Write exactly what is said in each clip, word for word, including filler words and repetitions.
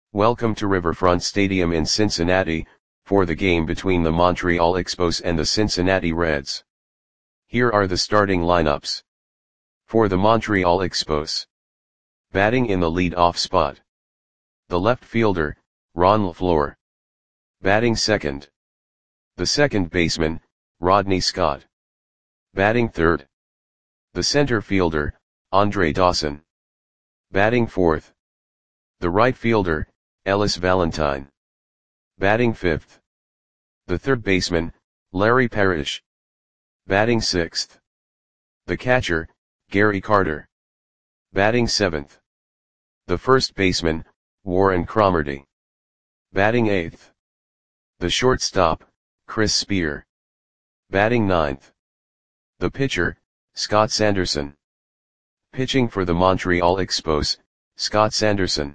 Welcome to Riverfront Stadium in Cincinnati, for the game between the Montreal Expos and the Cincinnati Reds. Here are the starting lineups. For the Montreal Expos. Batting in the lead-off spot. The left fielder, Ron LaFleur. Batting second. The second baseman, Rodney Scott. Batting third. The center fielder, Andre Dawson. Batting fourth. The right fielder, Ellis Valentine. Batting fifth. The third baseman, Larry Parrish. Batting sixth. The catcher, Gary Carter. Batting seventh. The first baseman, Warren Cromartie. Batting eighth. The shortstop, Chris Spear. Batting ninth. The pitcher, Scott Sanderson. Pitching for the Montreal Expos, Scott Sanderson.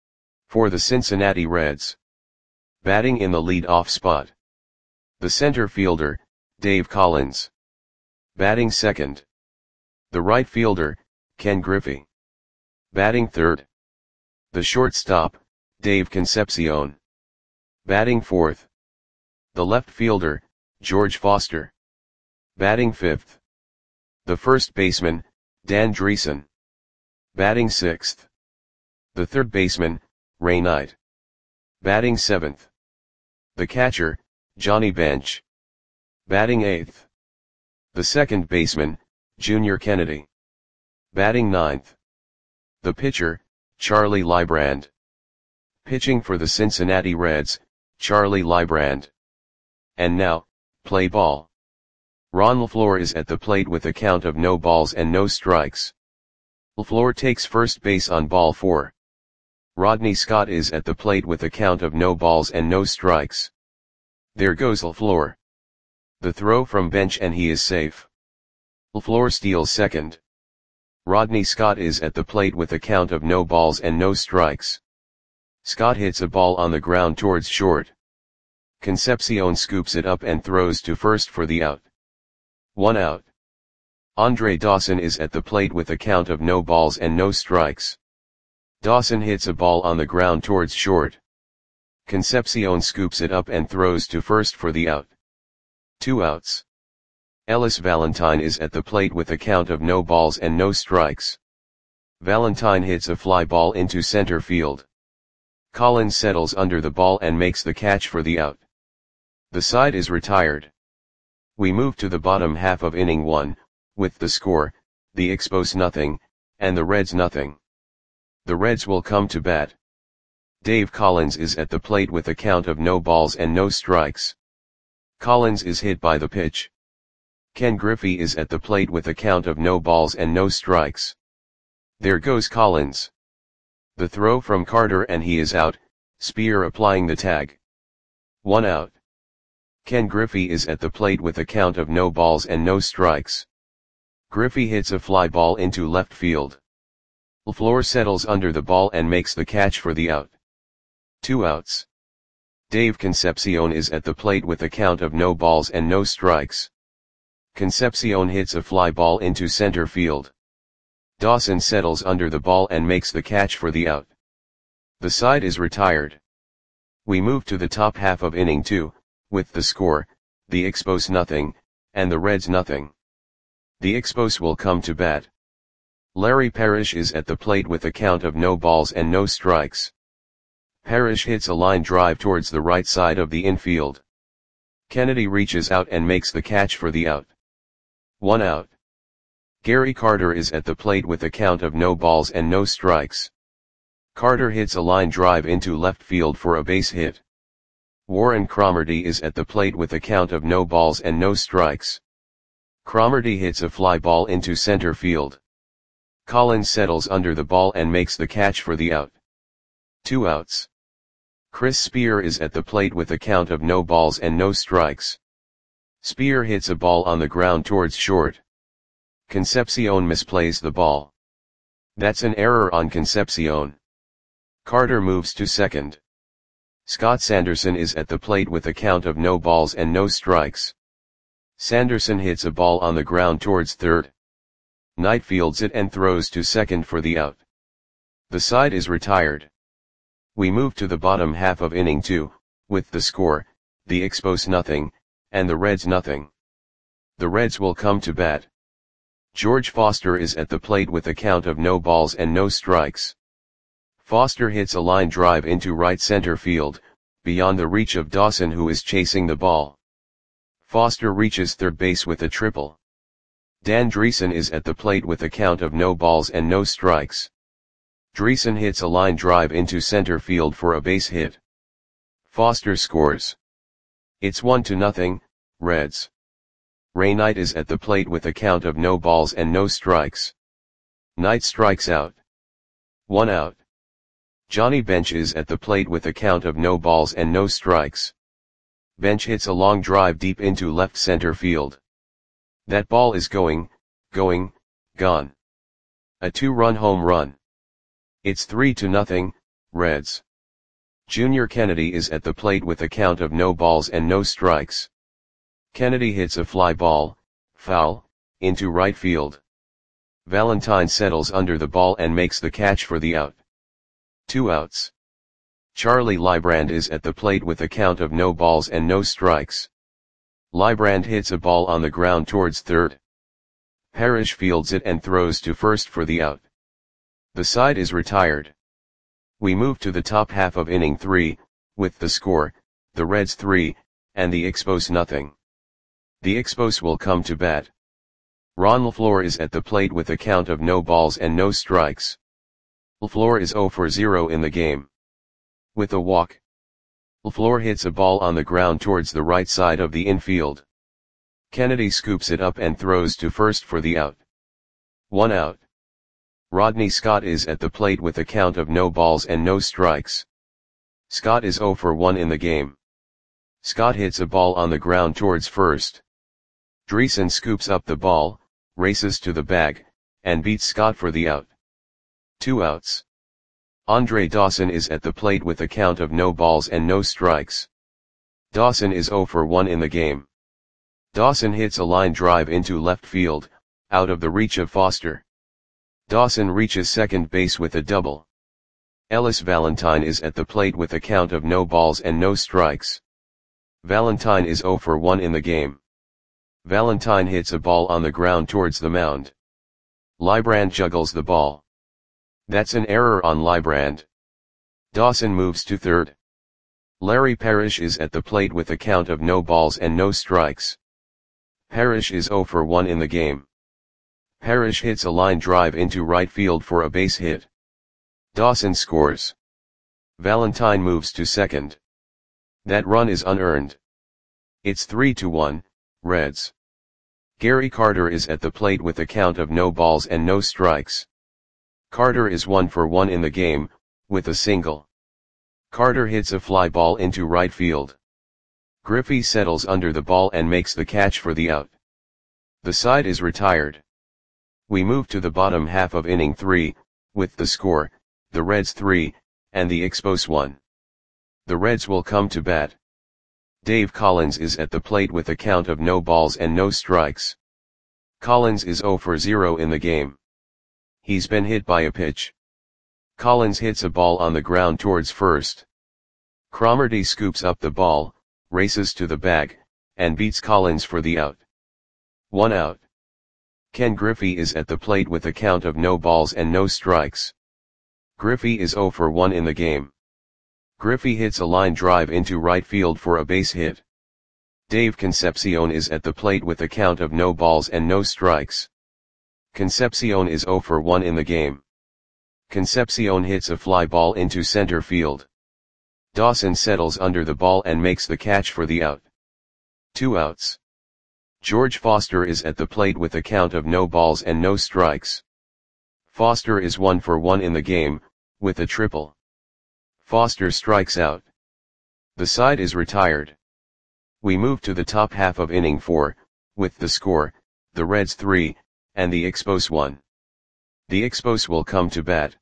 For the Cincinnati Reds. Batting in the lead-off spot. The center fielder, Dave Collins. Batting second. The right fielder, Ken Griffey. Batting third. The shortstop, Dave Concepcion. Batting fourth. The left fielder, George Foster. Batting fifth. The first baseman, Dan Dreesen. Batting sixth. The third baseman, Ray Knight. Batting seventh. The catcher, Johnny Bench. Batting eighth. The second baseman, Junior Kennedy. Batting ninth. The pitcher, Charlie Leibrand. Pitching for the Cincinnati Reds, Charlie Leibrand. And now, play ball. Ron LaFleur is at the plate with a count of no balls and no strikes. LaFleur takes first base on ball four. Rodney Scott is at the plate with a count of no balls and no strikes. There goes LaFleur. The throw from Bench and he is safe. LaFleur steals second. Rodney Scott is at the plate with a count of no balls and no strikes. Scott hits a ball on the ground towards short. Concepcion scoops it up and throws to first for the out. One out. Andre Dawson is at the plate with a count of no balls and no strikes. Dawson hits a ball on the ground towards short. Concepcion scoops it up and throws to first for the out. Two outs. Ellis Valentine is at the plate with a count of no balls and no strikes. Valentine hits a fly ball into center field. Collins settles under the ball and makes the catch for the out. The side is retired. We move to the bottom half of inning one, with the score, the Expos nothing, and the Reds nothing. The Reds will come to bat. Dave Collins is at the plate with a count of no balls and no strikes. Collins is hit by the pitch. Ken Griffey is at the plate with a count of no balls and no strikes. There goes Collins. The throw from Carter and he is out, Spear applying the tag. One out. Ken Griffey is at the plate with a count of no balls and no strikes. Griffey hits a fly ball into left field. LaFleur settles under the ball and makes the catch for the out. Two outs. Dave Concepcion is at the plate with a count of no balls and no strikes. Concepcion hits a fly ball into center field. Dawson settles under the ball and makes the catch for the out. The side is retired. We move to the top half of inning two, with the score, the Expos nothing, and the Reds nothing. The Expos will come to bat. Larry Parrish is at the plate with a count of no balls and no strikes. Parrish hits a line drive towards the right side of the infield. Kennedy reaches out and makes the catch for the out. One out. Gary Carter is at the plate with a count of no balls and no strikes. Carter hits a line drive into left field for a base hit. Warren Cromartie is at the plate with a count of no balls and no strikes. Cromartie hits a fly ball into center field. Collins settles under the ball and makes the catch for the out. Two outs. Chris Spear is at the plate with a count of no balls and no strikes. Spear hits a ball on the ground towards short. Concepcion misplays the ball. That's an error on Concepcion. Carter moves to second. Scott Sanderson is at the plate with a count of no balls and no strikes. Sanderson hits a ball on the ground towards third. Knight fields it and throws to second for the out. The side is retired. We move to the bottom half of inning two, with the score, the Expos nothing, and the Reds nothing. The Reds will come to bat. George Foster is at the plate with a count of no balls and no strikes. Foster hits a line drive into right center field, beyond the reach of Dawson, who is chasing the ball. Foster reaches third base with a triple. Dan Dreesen is at the plate with a count of no balls and no strikes. Dreesen hits a line drive into center field for a base hit. Foster scores. It's one to nothing, Reds. Ray Knight is at the plate with a count of no balls and no strikes. Knight strikes out. One out. Johnny Bench is at the plate with a count of no balls and no strikes. Bench hits a long drive deep into left center field. That ball is going, going, gone. A two-run home run. It's three to nothing, Reds. Junior Kennedy is at the plate with a count of no balls and no strikes. Kennedy hits a fly ball, foul, into right field. Valentine settles under the ball and makes the catch for the out. Two outs. Charlie Leibrand is at the plate with a count of no balls and no strikes. Leibrand hits a ball on the ground towards third. Parrish fields it and throws to first for the out. The side is retired. We move to the top half of inning three, with the score, the Reds three, and the Expos nothing. The Expos will come to bat. Ron LaFleur is at the plate with a count of no balls and no strikes. LaFleur is zero for zero in the game. With a walk, LaFleur hits a ball on the ground towards the right side of the infield. Kennedy scoops it up and throws to first for the out. One out. Rodney Scott is at the plate with a count of no balls and no strikes. Scott is zero for one in the game. Scott hits a ball on the ground towards first. Dreesen scoops up the ball, races to the bag, and beats Scott for the out. Two outs. Andre Dawson is at the plate with a count of no balls and no strikes. Dawson is zero for one in the game. Dawson hits a line drive into left field, out of the reach of Foster. Dawson reaches second base with a double. Ellis Valentine is at the plate with a count of no balls and no strikes. Valentine is zero for one in the game. Valentine hits a ball on the ground towards the mound. Leibrand juggles the ball. That's an error on Leibrand. Dawson moves to third. Larry Parrish is at the plate with a count of no balls and no strikes. Parrish is zero for one in the game. Parrish hits a line drive into right field for a base hit. Dawson scores. Valentine moves to second. That run is unearned. It's three to one, Reds. Gary Carter is at the plate with a count of no balls and no strikes. Carter is one for one in the game, with a single. Carter hits a fly ball into right field. Griffey settles under the ball and makes the catch for the out. The side is retired. We move to the bottom half of inning three, with the score, the Reds three, and the Expos one. The Reds will come to bat. Dave Collins is at the plate with a count of no balls and no strikes. Collins is zero for zero in the game. He's been hit by a pitch. Collins hits a ball on the ground towards first. Cromartie scoops up the ball, races to the bag, and beats Collins for the out. One out. Ken Griffey is at the plate with a count of no balls and no strikes. Griffey is zero for one in the game. Griffey hits a line drive into right field for a base hit. Dave Concepcion is at the plate with a count of no balls and no strikes. Concepcion is zero for one in the game. Concepcion hits a fly ball into center field. Dawson settles under the ball and makes the catch for the out. Two outs. George Foster is at the plate with a count of no balls and no strikes. Foster is one for one in the game, with a triple. Foster strikes out. The side is retired. We move to the top half of inning four, with the score, the Reds three, and the Expos one. The Expos will come to bat.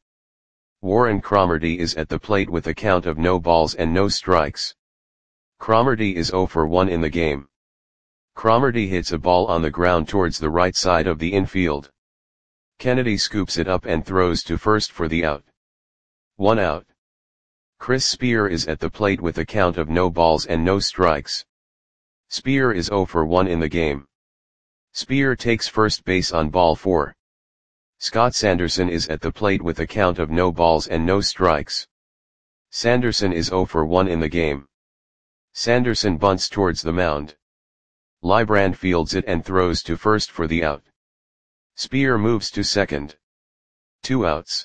Warren Cromartie is at the plate with a count of no balls and no strikes. Cromartie is zero for one in the game. Cromartie hits a ball on the ground towards the right side of the infield. Kennedy scoops it up and throws to first for the out. One out. Chris Spear is at the plate with a count of no balls and no strikes. Spear is zero for one in the game. Spear takes first base on ball four. Scott Sanderson is at the plate with a count of no balls and no strikes. Sanderson is zero for one in the game. Sanderson bunts towards the mound. Librand fields it and throws to first for the out. Spear moves to second. Two outs.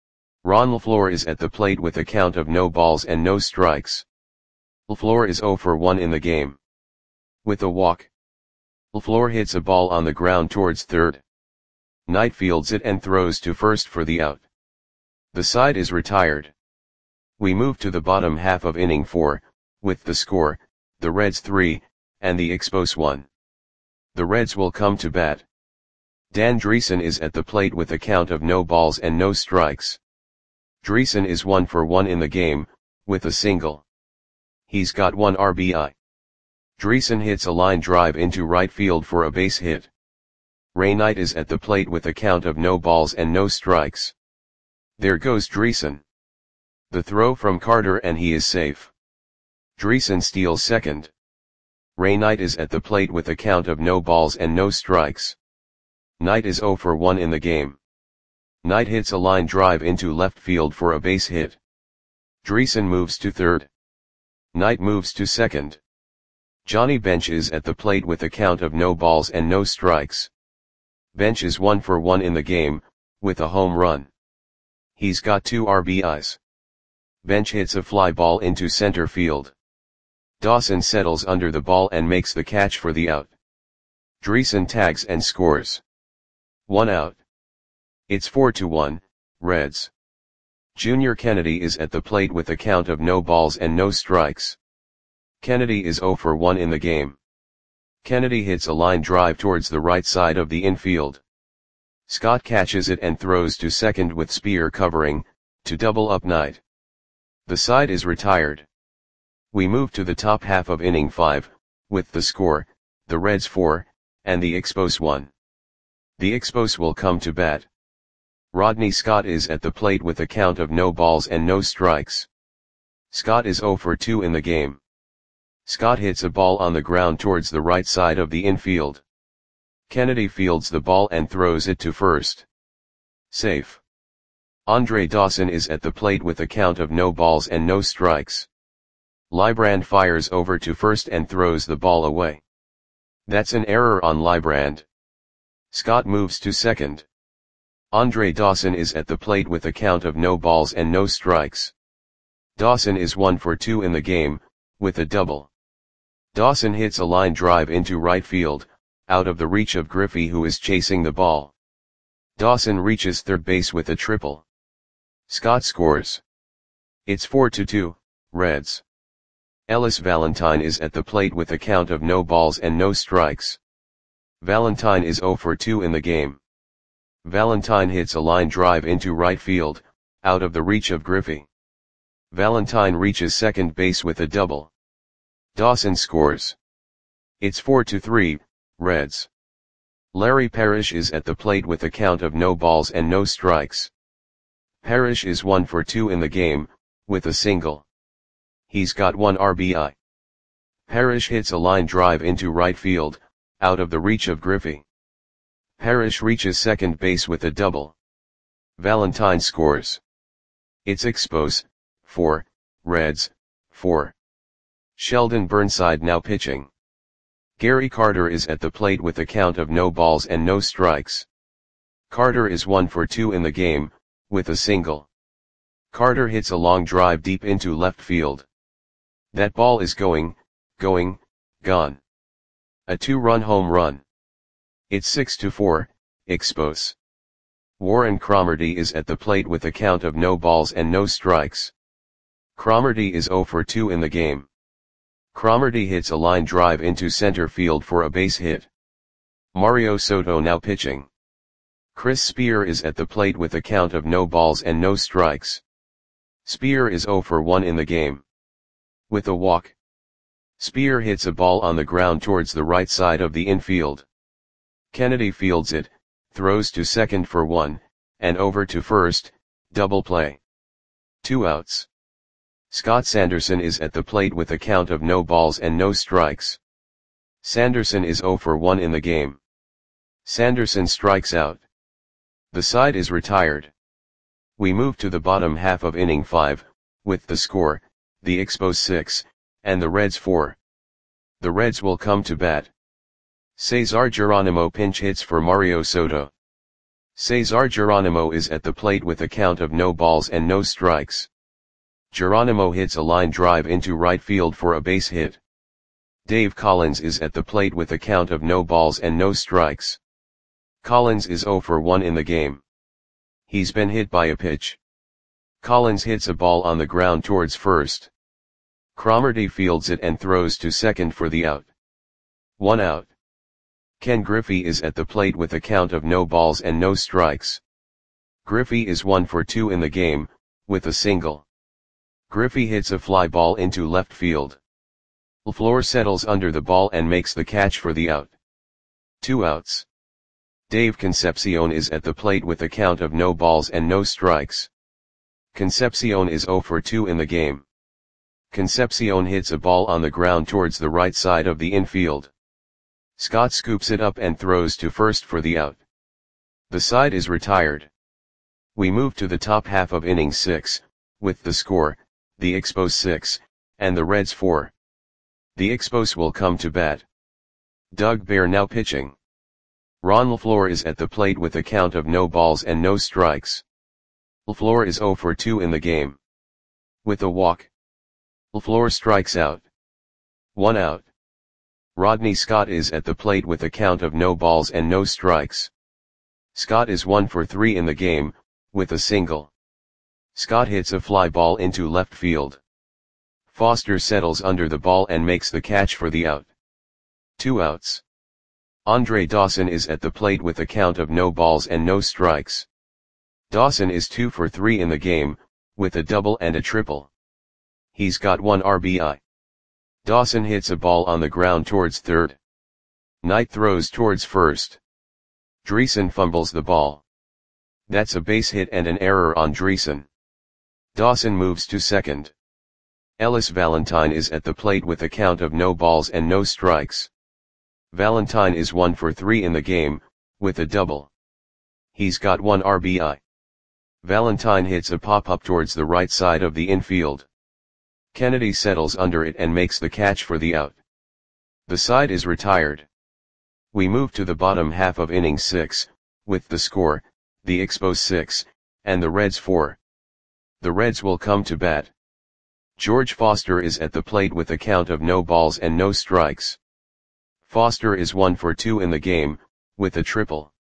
Ron LaFleur is at the plate with a count of no balls and no strikes. LaFleur is zero for one in the game. With a walk. LaFleur hits a ball on the ground towards third. Knight fields it and throws to first for the out. The side is retired. We move to the bottom half of inning four, with the score, the Reds three, and the Expos one. The Reds will come to bat. Dan Dreesen is at the plate with a count of no balls and no strikes. Dreesen is one for one in the game, with a single. He's got one R B I. Dreesen hits a line drive into right field for a base hit. Ray Knight is at the plate with a count of no balls and no strikes. There goes Dreesen. The throw from Carter and he is safe. Dreesen steals second. Ray Knight is at the plate with a count of no balls and no strikes. Knight is zero for one in the game. Knight hits a line drive into left field for a base hit. Dreesen moves to third. Knight moves to second. Johnny Bench is at the plate with a count of no balls and no strikes. Bench is one for one in the game, with a home run. He's got two R B Is. Bench hits a fly ball into center field. Dawson settles under the ball and makes the catch for the out. Dreesen tags and scores. One out. It's four to one, Reds. Junior Kennedy is at the plate with a count of no balls and no strikes. Kennedy is zero for one in the game. Kennedy hits a line drive towards the right side of the infield. Scott catches it and throws to second with Spear covering, to double up Knight. The side is retired. We move to the top half of inning five, with the score, the Reds four, and the Expos one. The Expos will come to bat. Rodney Scott is at the plate with a count of no balls and no strikes. Scott is zero for two in the game. Scott hits a ball on the ground towards the right side of the infield. Kennedy fields the ball and throws it to first. Safe. Andre Dawson is at the plate with a count of no balls and no strikes. Librand fires over to first and throws the ball away. That's an error on Librand. Scott moves to second. Andre Dawson is at the plate with a count of no balls and no strikes. Dawson is one for two in the game, with a double. Dawson hits a line drive into right field, out of the reach of Griffey who is chasing the ball. Dawson reaches third base with a triple. Scott scores. It's four to two, Reds. Ellis Valentine is at the plate with a count of no balls and no strikes. Valentine is zero for two in the game. Valentine hits a line drive into right field, out of the reach of Griffey. Valentine reaches second base with a double. Dawson scores. It's four to three, Reds. Larry Parrish is at the plate with a count of no balls and no strikes. Parrish is one for two in the game, with a single. He's got one R B I. Parrish hits a line drive into right field, out of the reach of Griffey. Parrish reaches second base with a double. Valentine scores. It's Expos, four, Reds, four. Sheldon Burnside now pitching. Gary Carter is at the plate with a count of no balls and no strikes. Carter is one for two in the game, with a single. Carter hits a long drive deep into left field. That ball is going, going, gone. A two-run home run. It's six to four, Expos. Warren Cromartie is at the plate with a count of no balls and no strikes. Cromartie is zero for two in the game. Cromartie hits a line drive into center field for a base hit. Mario Soto now pitching. Chris Spear is at the plate with a count of no balls and no strikes. Spear is zero for one in the game. With a walk. Spear hits a ball on the ground towards the right side of the infield. Kennedy fields it, throws to second for one, and over to first, double play. Two outs. Scott Sanderson is at the plate with a count of no balls and no strikes. Sanderson is zero for one in the game. Sanderson strikes out. The side is retired. We move to the bottom half of inning five, with the score, the Expos six, and the Reds four. The Reds will come to bat. Cesar Geronimo pinch hits for Mario Soto. Cesar Geronimo is at the plate with a count of no balls and no strikes. Geronimo hits a line drive into right field for a base hit. Dave Collins is at the plate with a count of no balls and no strikes. Collins is zero for one in the game. He's been hit by a pitch. Collins hits a ball on the ground towards first. Cromartie fields it and throws to second for the out. One out. Ken Griffey is at the plate with a count of no balls and no strikes. Griffey is one for two in the game, with a single. Griffey hits a fly ball into left field. LaFleur settles under the ball and makes the catch for the out. Two outs. Dave Concepcion is at the plate with a count of no balls and no strikes. Concepcion is zero for two in the game. Concepcion hits a ball on the ground towards the right side of the infield. Scott scoops it up and throws to first for the out. The side is retired. We move to the top half of inning six, with the score, the Expos six, and the Reds four. The Expos will come to bat. Doug Bear now pitching. Ron LaFleur is at the plate with a count of no balls and no strikes. LaFleur is zero for two in the game. With a walk. LaFleur strikes out. One out. Rodney Scott is at the plate with a count of no balls and no strikes. Scott is one for three in the game, with a single. Scott hits a fly ball into left field. Foster settles under the ball and makes the catch for the out. Two outs. Andre Dawson is at the plate with a count of no balls and no strikes. Dawson is two for three in the game, with a double and a triple. He's got one R B I. Dawson hits a ball on the ground towards third. Knight throws towards first. Dreesen fumbles the ball. That's a base hit and an error on Dreesen. Dawson moves to second. Ellis Valentine is at the plate with a count of no balls and no strikes. Valentine is one for three in the game, with a double. He's got one R B I. Valentine hits a pop-up towards the right side of the infield. Kennedy settles under it and makes the catch for the out. The side is retired. We move to the bottom half of inning six, with the score, the Expos six, and the Reds four. The Reds will come to bat. George Foster is at the plate with a count of no balls and no strikes. Foster is one for two in the game, with a triple.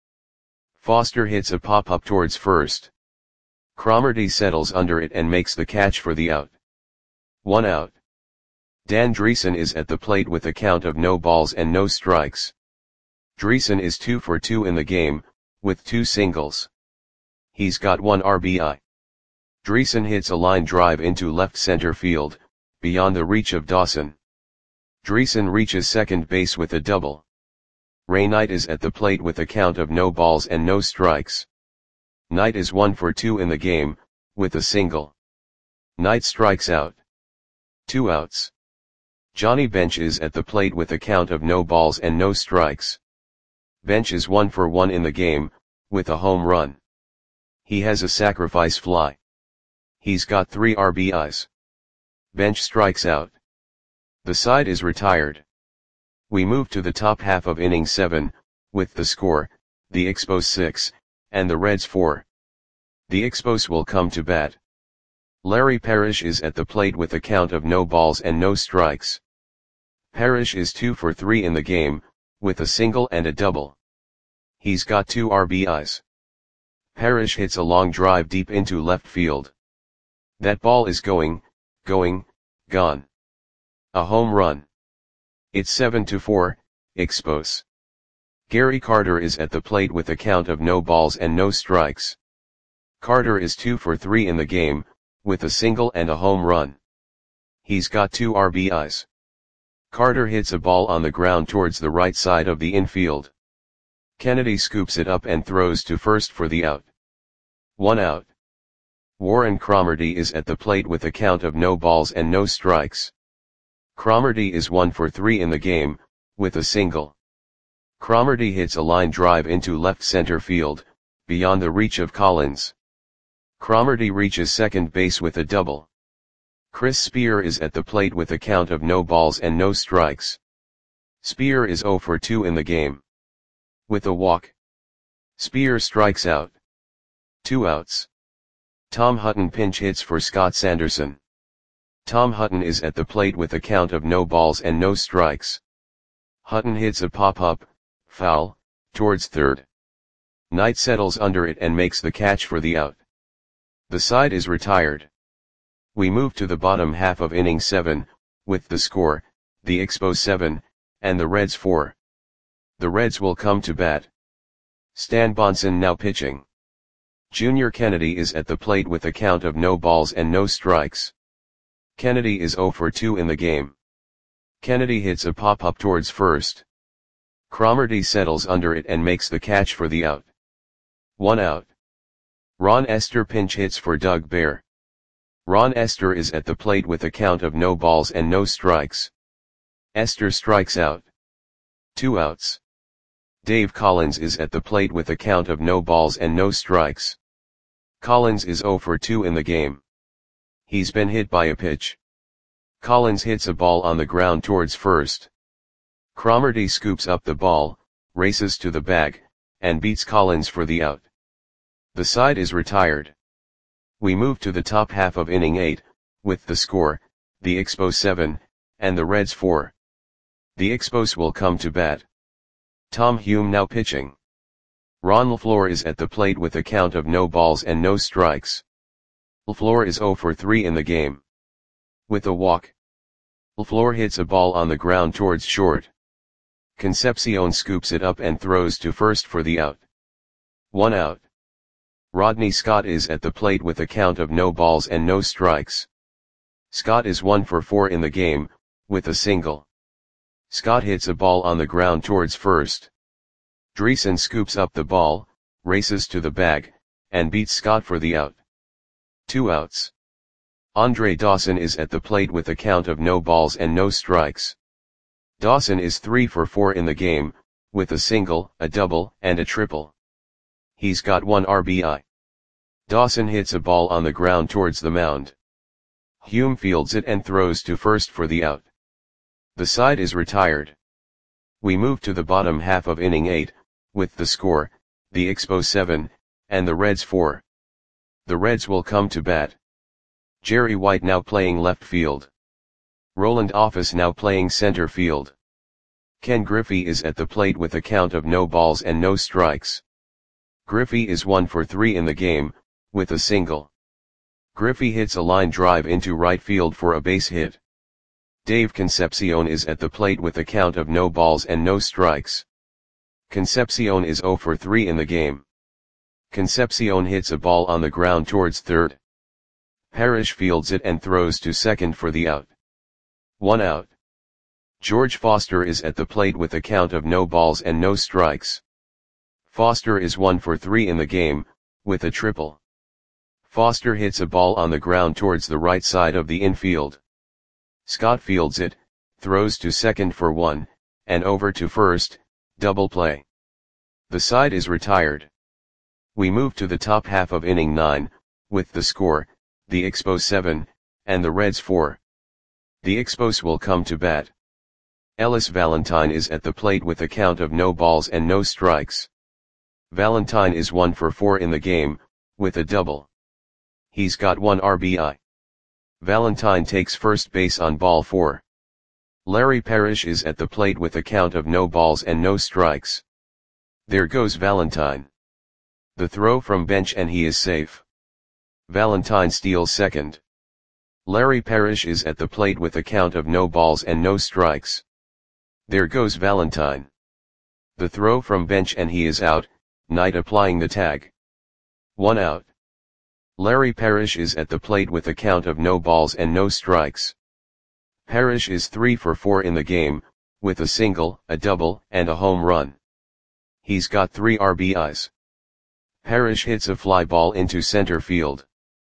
Foster hits a pop-up towards first. Cromartie settles under it and makes the catch for the out. One out. Dan Dreesen is at the plate with a count of no balls and no strikes. Dreesen is two for two in the game, with two singles. He's got one R B I. Dreesen hits a line drive into left center field, beyond the reach of Dawson. Dreesen reaches second base with a double. Ray Knight is at the plate with a count of no balls and no strikes. Knight is one for two in the game, with a single. Knight strikes out. Two outs. Johnny Bench is at the plate with a count of no balls and no strikes. Bench is one for one in the game, with a home run. He has a sacrifice fly. He's got three R B Is. Bench strikes out. The side is retired. We move to the top half of inning seven, with the score, the Expos six, and the Reds four. The Expos will come to bat. Larry Parrish is at the plate with a count of no balls and no strikes. Parrish is two for three in the game, with a single and a double. He's got two R B Is. Parrish hits a long drive deep into left field. That ball is going, going, gone. A home run. It's seven to four, Expos. Gary Carter is at the plate with a count of no balls and no strikes. Carter is two for three in the game, with a single and a home run. He's got two R B Is. Carter hits a ball on the ground towards the right side of the infield. Kennedy scoops it up and throws to first for the out. One out. Warren Cromartie is at the plate with a count of no balls and no strikes. Cromartie is one for three in the game, with a single. Cromartie hits a line drive into left center field, beyond the reach of Collins. Cromartie reaches second base with a double. Chris Spear is at the plate with a count of no balls and no strikes. Spear is zero for two in the game. With a walk. Spear strikes out. Two outs. Tom Hutton pinch hits for Scott Sanderson. Tom Hutton is at the plate with a count of no balls and no strikes. Hutton hits a pop-up, foul, towards third. Knight settles under it and makes the catch for the out. The side is retired. We move to the bottom half of inning seven, with the score, the Expos seven, and the Reds four. The Reds will come to bat. Stan Bonson now pitching. Junior Kennedy is at the plate with a count of no balls and no strikes. Kennedy is zero for two in the game. Kennedy hits a pop-up towards first. Cromartie settles under it and makes the catch for the out. One out. Ron Esther pinch hits for Doug Bear. Ron Esther is at the plate with a count of no balls and no strikes. Esther strikes out. Two outs. Dave Collins is at the plate with a count of no balls and no strikes. Collins is zero for two in the game. He's been hit by a pitch. Collins hits a ball on the ground towards first. Cromartie scoops up the ball, races to the bag, and beats Collins for the out. The side is retired. We move to the top half of inning eight, with the score, the Expos seven, and the Reds four. The Expos will come to bat. Tom Hume now pitching. Ron LaFleur is at the plate with a count of no balls and no strikes. LaFleur is zero for three in the game. With a walk. LaFleur hits a ball on the ground towards short. Concepcion scoops it up and throws to first for the out. One out. Rodney Scott is at the plate with a count of no balls and no strikes. Scott is one for four in the game, with a single. Scott hits a ball on the ground towards first. Dreesen scoops up the ball, races to the bag, and beats Scott for the out. Two outs. Andre Dawson is at the plate with a count of no balls and no strikes. Dawson is three for four in the game, with a single, a double, and a triple. He's got one R B I. Dawson hits a ball on the ground towards the mound. Hume fields it and throws to first for the out. The side is retired. We move to the bottom half of inning eight, with the score, the Expos seven, and the Reds four. The Reds will come to bat. Jerry White now playing left field. Roland Office now playing center field. Ken Griffey is at the plate with a count of no balls and no strikes. Griffey is one for three in the game, with a single. Griffey hits a line drive into right field for a base hit. Dave Concepcion is at the plate with a count of no balls and no strikes. Concepcion is zero for three in the game. Concepcion hits a ball on the ground towards third. Parrish fields it and throws to second for the out. One out. George Foster is at the plate with a count of no balls and no strikes. Foster is one for three in the game, with a triple. Foster hits a ball on the ground towards the right side of the infield. Scott fields it, throws to second for one, and over to first, double play. The side is retired. We move to the top half of inning nine, with the score, the Expos seven, and the Reds four. The Expos will come to bat. Ellis Valentine is at the plate with a count of no balls and no strikes. Valentine is one for four in the game, with a double. He's got one R B I. Valentine takes first base on ball four. Larry Parrish is at the plate with a count of no balls and no strikes. There goes Valentine. The throw from bench and he is safe. Valentine steals second. Larry Parrish is at the plate with a count of no balls and no strikes. There goes Valentine. The throw from bench and he is out, Knight applying the tag. One out. Larry Parrish is at the plate with a count of no balls and no strikes. Parrish is three for four in the game, with a single, a double, and a home run. He's got three R B Is. Parrish hits a fly ball into center field.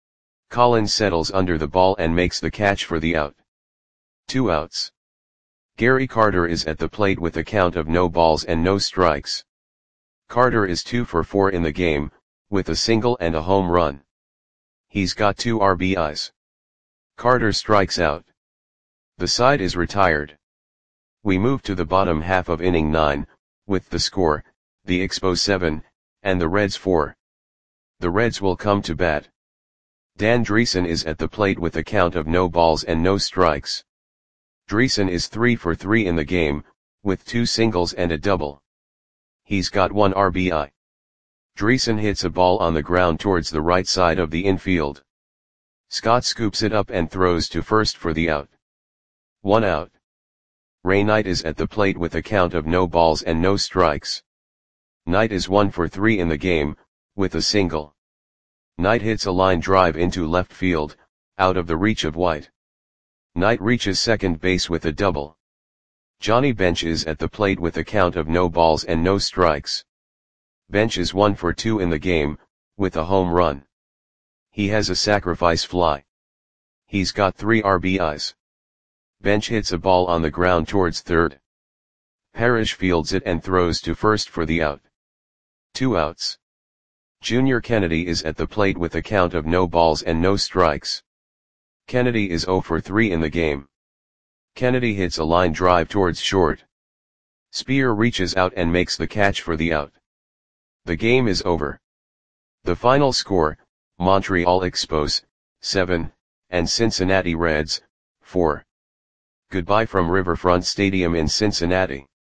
Collins settles under the ball and makes the catch for the out. Two outs. Gary Carter is at the plate with a count of no balls and no strikes. Carter is two for four in the game, with a single and a home run. He's got two R B Is. Carter strikes out. The side is retired. We move to the bottom half of inning nine, with the score, the Expos seven, and the Reds four. The Reds will come to bat. Dan Driessen is at the plate with a count of no balls and no strikes. Driessen is three for three in the game, with two singles and a double. He's got one R B I. Driessen hits a ball on the ground towards the right side of the infield. Scott scoops it up and throws to first for the out. One out. Ray Knight is at the plate with a count of no balls and no strikes. Knight is one for three in the game, with a single. Knight hits a line drive into left field, out of the reach of White. Knight reaches second base with a double. Johnny Bench is at the plate with a count of no balls and no strikes. Bench is one for two in the game, with a home run. He has a sacrifice fly. He's got three R B Is. Bench hits a ball on the ground towards third. Parrish fields it and throws to first for the out. Two outs. Junior Kennedy is at the plate with a count of no balls and no strikes. Kennedy is zero for three in the game. Kennedy hits a line drive towards short. Spear reaches out and makes the catch for the out. The game is over. The final score, Montreal Expos, seven, and Cincinnati Reds, four. Goodbye from Riverfront Stadium in Cincinnati.